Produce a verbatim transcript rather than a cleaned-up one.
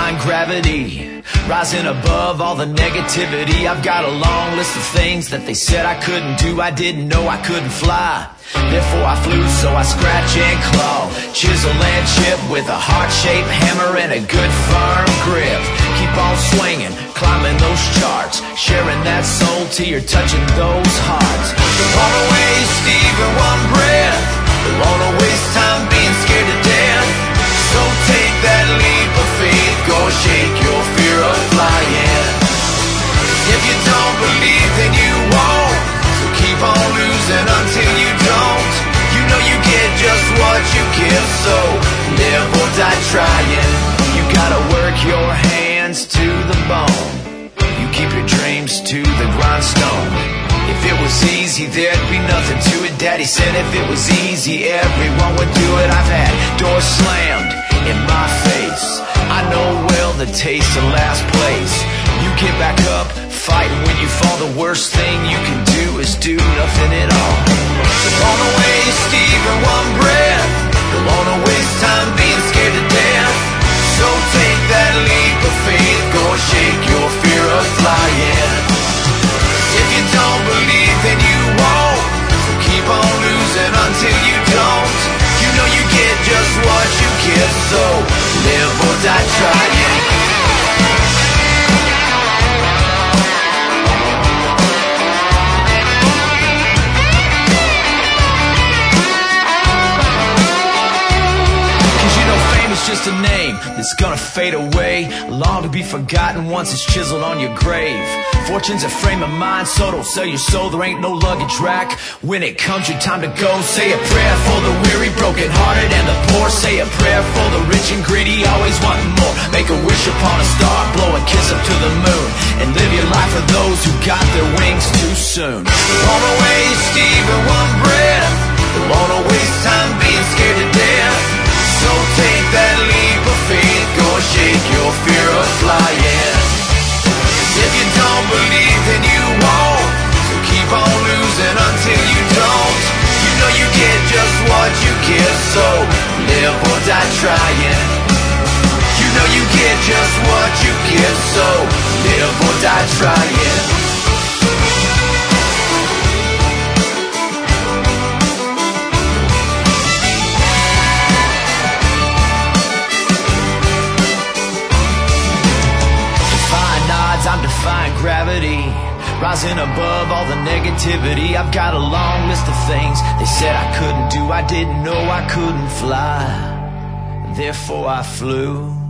defying gravity, rising above all the negativity. I've got a long list of things that they said I couldn't do. I didn't know I couldn't fly, therefore I flew. So I scratch and claw, chisel and chip, with a heart-shaped hammer and a good firm grip. Keep on swinging, climbing those charts, sharing that soul till you're touching those hearts. Don't wanna waste even one breath, don't wanna waste time being scared to death. So take that leap of faith, go shake your fear of flying. If you don't believe, then you won't, so keep on losing until you don't. You know you get just what you give, so live or die trying. You gotta work your hands to the bone, you keep your dreams to the grindstone. If it was easy, there'd be nothing to it. Daddy said if it was easy, everyone would do it. I've had doors slammed in my face, I know well the taste of last place. You get back up, fighting when you fall. The worst thing you can do is do nothing at all. Don't wanna waste even one breath, don't wanna waste time being scared to death. So take that leap of faith, go shake your fear of flying. If you don't believe, then you won't, so keep on losing until you don't. You know you get just what you give, so live or die trying. Just a name that's gonna fade away, long to be forgotten once it's chiseled on your grave. Fortune's a frame of mind, so don't sell your soul, there ain't no luggage rack. When it comes your time to go, say a prayer for the weary, broken hearted and the poor. Say a prayer for the rich and greedy, always wanting more. Make a wish upon a star, blow a kiss up to the moon, and live your life for those who got their wings too soon. Don't wanna waste even one breath, don't wanna waste time being scared to death. So take that leap of faith, go shake your fear of flying. If you don't believe, then you won't, so keep on losing until you don't. You know you get just what you give, so live or die trying. You know you get just what you give, so live or die trying. I'm defying gravity, rising above all the negativity. I've got a long list of things they said I couldn't do. I didn't know I couldn't fly, therefore I flew.